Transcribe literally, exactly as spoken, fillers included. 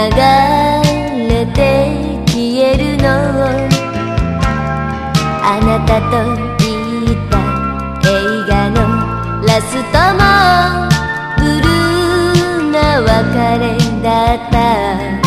れて消えるのをあなたと言った映画のラストもブルーな別れだった